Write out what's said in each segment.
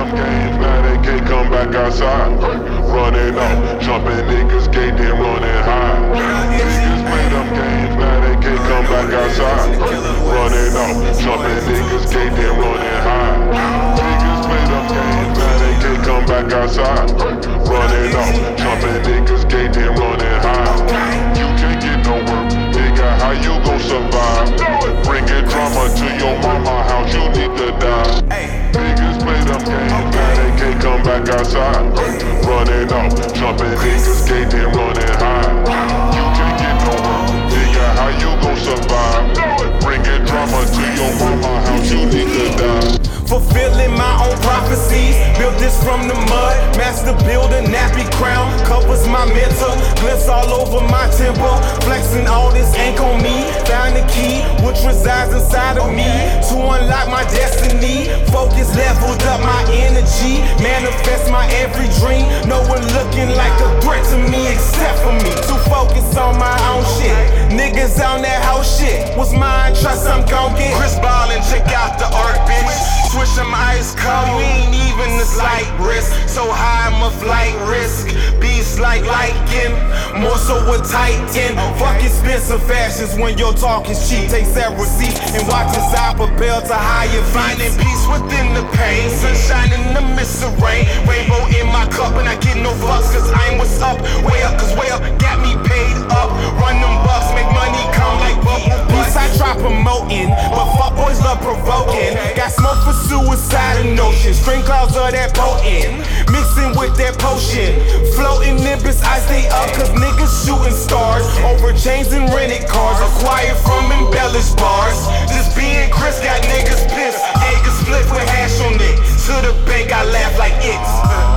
them games, now they can't come back outside. Running off, jumping niggas, gate them running high. Niggas play them games, now they can't come back outside. Running off, jumping niggas, gate them running high. Niggas play them games, now they can't come back outside. Running off, jumping niggas, gate them running high. You can't get no work, nigga, how you gon' survive? Bringing drama to your mama house, you need to die. Niggas play them games, now they can't come back outside. Running off, jumping niggas, gate them running high. You can't get no work, nigga, how you gon' survive? Bringing drama to your mama house, you need to die. Fulfilling my own prophecies, built this from the mud. Master builder, nappy crown, covers my mental. Glimpse all over my temple, flexing all this ink on me. Found the key, which resides inside of me, to unlock my destiny. Focus, leveled up my energy, manifest my every dream. No one looking like a threat to me except for me. To focus on my own shit, niggas on that whole shit. What's mine, trust I'm gon' get. Chris Ballin', check out the art, bitch. Switch them ice cold, you ain't even a slight risk. So high, I'm a flight risk. Beast like liking, more so a Titan. Fuck expensive fashions when your talk is cheap. Take that receipt and watch as I propel to higher. Finding peace within the pain, sunshine in the midst of rain. Rainbow in my cup and I get no fucks, cause I'm what's up. Way up, cause way up got me paid up. Run them bucks, make money come like bubble butts. I try promoting, but fuck boys love provoking. Got smoke for suicide and notion. String clouds are that potent, mixing with that potion. Floating nimbus, I stay up cause niggas shooting stars. Over chains and rented cars, acquired from embellished bars. Just being Chris got niggas pissed. Egg is split with hash on it. To the bank I laugh like it's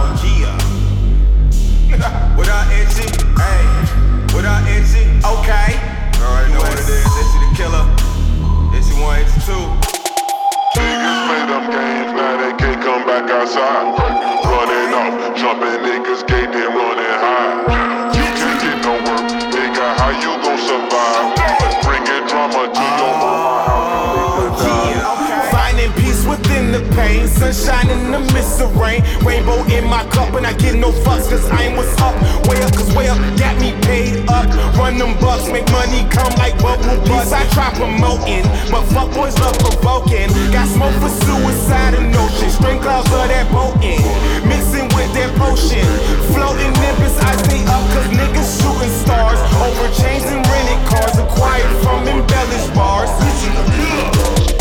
What up, Itchy? Hey, what up, Itchy? Okay. Alright, know what it is. Itchy the killer. Itchy 1, Itchy 2. Niggas play them games, now they can't come back outside. Running off, jumping niggas, gate them running high. You can't get no work, nigga, how you gon' survive? Bringing drama to your mama house, you need to die. Finding peace within the pain, sunshine in the midst of rain. Rainbow in my cup and I get no fucks, cause I'm what's up. Way up, cause way up got me paid up. Run them bucks, make money come like bubble butts. I try promoting, but fuck boys love provoking. Got smoke for suicide and notion. String clouds of that potent, mixing with that potion. Floating nimbus, I stay up cause niggas shooting stars. Over chains and rented cars, acquired from embellished bars.